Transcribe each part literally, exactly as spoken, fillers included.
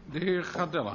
De heer Gardella.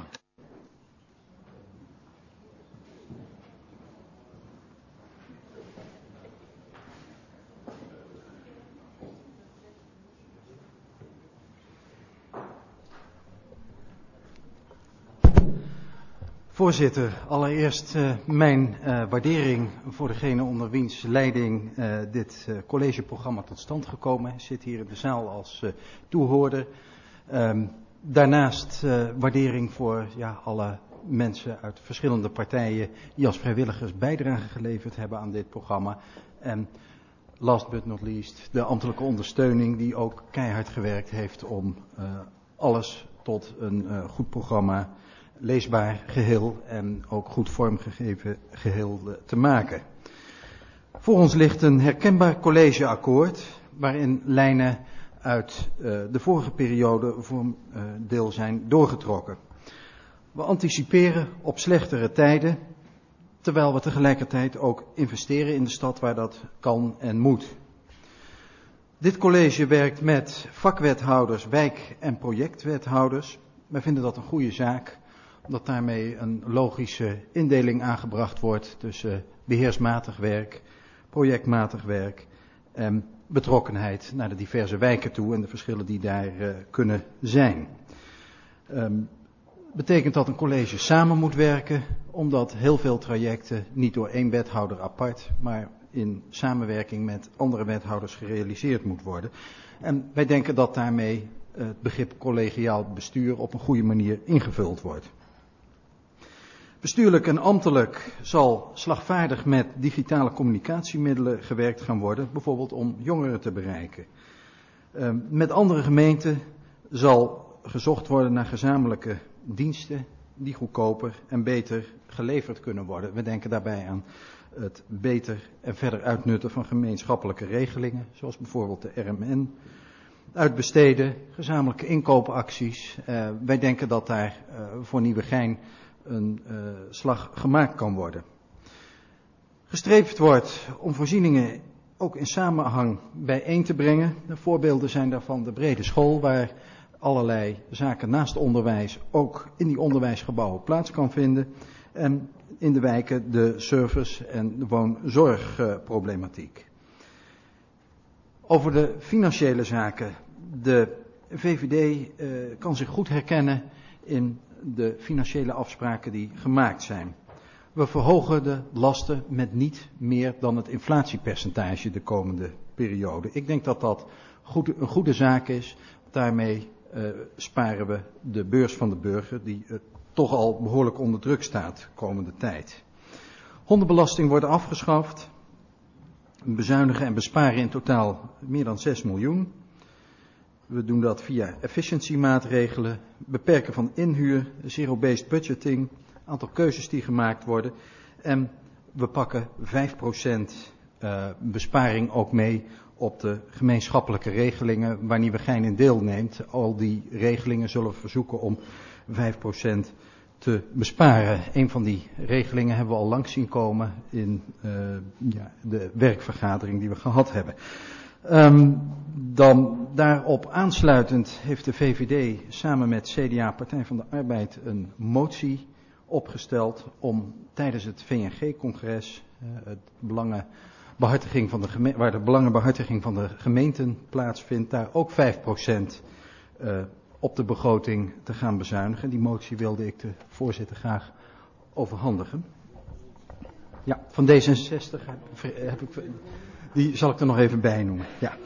Voorzitter, allereerst uh, mijn uh, waardering voor degene onder wiens leiding uh, dit uh, collegeprogramma tot stand gekomen is. Ik zit hier in de zaal als uh, toehoorder. Um, daarnaast uh, waardering voor ja, alle mensen uit verschillende partijen die als vrijwilligers bijdrage geleverd hebben aan dit programma. En last but not least de ambtelijke ondersteuning die ook keihard gewerkt heeft om uh, alles tot een uh, goed programma, leesbaar geheel en ook goed vormgegeven geheel te maken. Voor ons ligt een herkenbaar collegeakkoord waarin lijnen uit uh, de vorige periode voor uh, deel zijn doorgetrokken. We anticiperen op slechtere tijden, terwijl we tegelijkertijd ook investeren in de stad waar dat kan en moet. Dit college werkt met vakwethouders, wijk- en projectwethouders. Wij vinden dat een goede zaak, omdat daarmee een logische indeling aangebracht wordt tussen beheersmatig werk, projectmatig werk en betrokkenheid naar de diverse wijken toe en de verschillen die daar uh, kunnen zijn. Um, betekent dat een college samen moet werken, omdat heel veel trajecten niet door één wethouder apart, maar in samenwerking met andere wethouders gerealiseerd moet worden. En wij denken dat daarmee uh, het begrip collegiaal bestuur op een goede manier ingevuld wordt. Bestuurlijk en ambtelijk zal slagvaardig met digitale communicatiemiddelen gewerkt gaan worden, bijvoorbeeld om jongeren te bereiken. Uh, met andere gemeenten zal gezocht worden naar gezamenlijke diensten die goedkoper en beter geleverd kunnen worden. We denken daarbij aan het beter en verder uitnutten van gemeenschappelijke regelingen, zoals bijvoorbeeld de R M N. Uitbesteden, gezamenlijke inkoopacties. Uh, wij denken dat daar uh, voor Nieuwegein een uh, slag gemaakt kan worden. Gestreefd wordt om voorzieningen ook in samenhang bijeen te brengen. De voorbeelden zijn daarvan de brede school, waar allerlei zaken naast onderwijs ook in die onderwijsgebouwen plaats kan vinden. En in de wijken de service- en de woonzorgproblematiek. Over de financiële zaken. De V V D uh, kan zich goed herkennen in de financiële afspraken die gemaakt zijn. We verhogen de lasten met niet meer dan het inflatiepercentage de komende periode. Ik denk dat dat goed, een goede zaak is. Daarmee uh, sparen we de beurs van de burger, die uh, toch al behoorlijk onder druk staat de komende tijd. Hondenbelasting wordt afgeschaft. Bezuinigen en besparen in totaal meer dan zes miljoen. We doen dat via efficiëntiemaatregelen, beperken van inhuur, zero-based budgeting, aantal keuzes die gemaakt worden. En we pakken vijf procent uh, besparing ook mee op de gemeenschappelijke regelingen waar Nieuwegein in deelneemt. Al die regelingen zullen we verzoeken om vijf procent te besparen. Een van die regelingen hebben we al langs zien komen in uh, ja, de werkvergadering die we gehad hebben. Um, dan daarop aansluitend heeft de V V D samen met C D A, Partij van de Arbeid, een motie opgesteld om tijdens het V N G-congres, uh, het belangenbehartiging van de geme- waar de belangenbehartiging van de gemeenten plaatsvindt, daar ook vijf procent uh, op de begroting te gaan bezuinigen. Die motie wilde ik de voorzitter graag overhandigen. Ja, van D zesenzestig heb ik... Die zal ik er nog even bij noemen. Ja.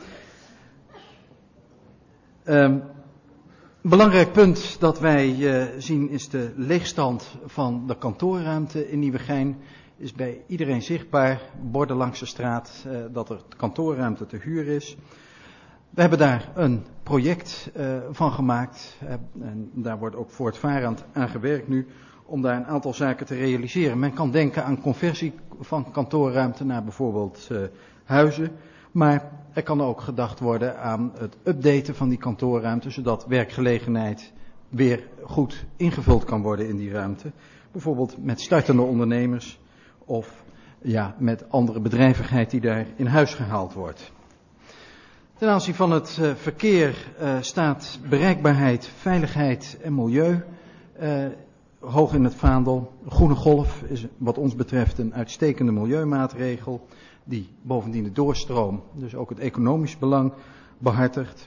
Um, een belangrijk punt dat wij uh, zien is de leegstand van de kantoorruimte in Nieuwegein. Is bij iedereen zichtbaar, borden langs de straat, uh, dat er kantoorruimte te huur is. We hebben daar een project uh, van gemaakt uh, en daar wordt ook voortvarend aan gewerkt nu om daar een aantal zaken te realiseren. Men kan denken aan conversie van kantoorruimte naar bijvoorbeeld uh, huizen, maar er kan ook gedacht worden aan het updaten van die kantoorruimte, zodat werkgelegenheid weer goed ingevuld kan worden in die ruimte. Bijvoorbeeld met startende ondernemers of ja, met andere bedrijvigheid die daar in huis gehaald wordt. Ten aanzien van het uh, verkeer uh, staat bereikbaarheid, veiligheid en milieu Uh, hoog in het vaandel. Groene golf is wat ons betreft een uitstekende milieumaatregel die bovendien de doorstroom, dus ook het economisch belang, behartigt.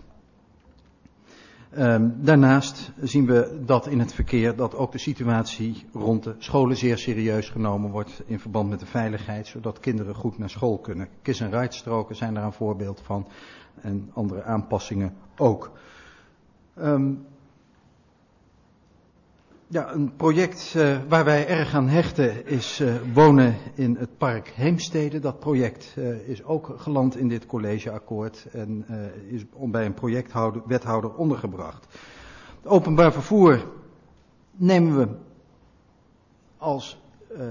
Um, daarnaast zien we dat in het verkeer dat ook de situatie rond de scholen zeer serieus genomen wordt in verband met de veiligheid, zodat kinderen goed naar school kunnen. Kiss-and-ride stroken zijn daar een voorbeeld van en andere aanpassingen ook. Um, Ja, een project uh, waar wij erg aan hechten is uh, wonen in het park Heemstede. Dat project uh, is ook geland in dit collegeakkoord en uh, is bij een projectwethouder ondergebracht. Het openbaar vervoer nemen we als uh,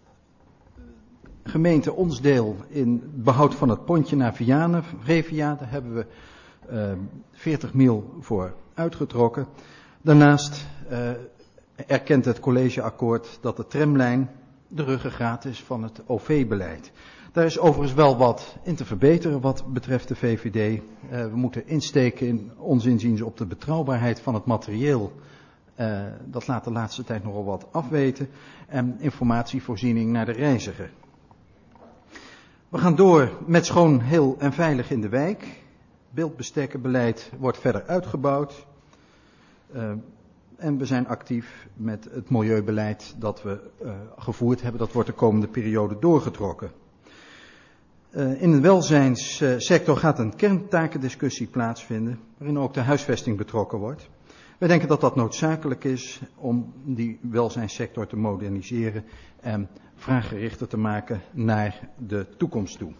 gemeente ons deel in behoud van het pontje naar Vianen, Revia. Daar hebben we uh, veertig mil voor uitgetrokken. Daarnaast uh, erkent het collegeakkoord dat de tramlijn de ruggengraat is van het O V-beleid. Daar is overigens wel wat in te verbeteren wat betreft de V V D. Uh, we moeten insteken in ons inziens op de betrouwbaarheid van het materieel. Uh, dat laat de laatste tijd nogal wat afweten. En informatievoorziening naar de reiziger. We gaan door met schoon, heel en veilig in de wijk. Beeldbestekkenbeleid wordt verder uitgebouwd. Uh, En we zijn actief met het milieubeleid dat we uh, gevoerd hebben. Dat wordt de komende periode doorgetrokken. Uh, in de welzijnssector gaat een kerntakendiscussie plaatsvinden, waarin ook de huisvesting betrokken wordt. Wij denken dat dat noodzakelijk is om die welzijnssector te moderniseren en vraaggerichter te maken naar de toekomst toe.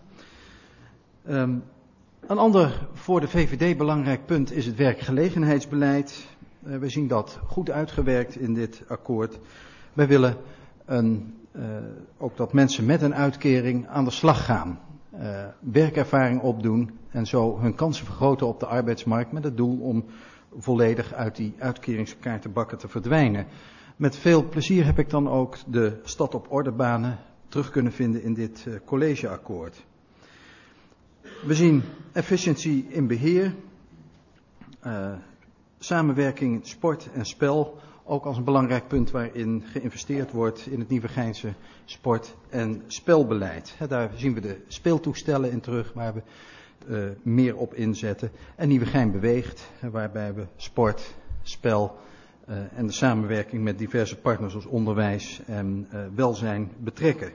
Um, een ander voor de V V D belangrijk punt is het werkgelegenheidsbeleid. Uh, we zien dat goed uitgewerkt in dit akkoord. Wij willen een, uh, ook dat mensen met een uitkering aan de slag gaan. Uh, werkervaring opdoen en zo hun kansen vergroten op de arbeidsmarkt met het doel om volledig uit die uitkeringskaartenbakken te verdwijnen. Met veel plezier heb ik dan ook de stad op orde banen terug kunnen vinden in dit uh, collegeakkoord. We zien efficiëntie in beheer. Uh, Samenwerking sport en spel, ook als een belangrijk punt waarin geïnvesteerd wordt in het Nieuwegeinse sport- en spelbeleid. He, daar zien we de speeltoestellen in terug waar we uh, meer op inzetten. En Nieuwegein beweegt, he, waarbij we sport, spel uh, en de samenwerking met diverse partners als onderwijs en uh, welzijn betrekken.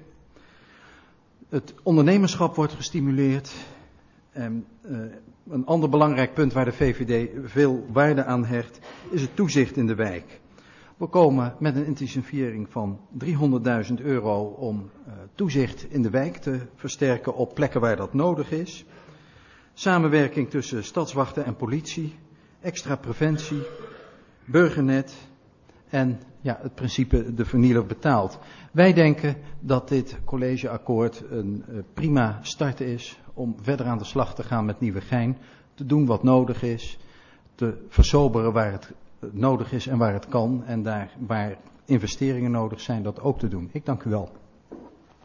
Het ondernemerschap wordt gestimuleerd. En, uh, een ander belangrijk punt waar de V V D veel waarde aan hecht, is het toezicht in de wijk. We komen met een intensivering van driehonderdduizend euro om uh, toezicht in de wijk te versterken op plekken waar dat nodig is. Samenwerking tussen stadswachten en politie, extra preventie, burgernet en ja, het principe de vernieler betaalt. Wij denken dat dit collegeakkoord een uh, prima start is om verder aan de slag te gaan met Nieuwegein, te doen wat nodig is, te versoberen waar het nodig is en waar het kan en daar waar investeringen nodig zijn dat ook te doen. Ik dank u wel.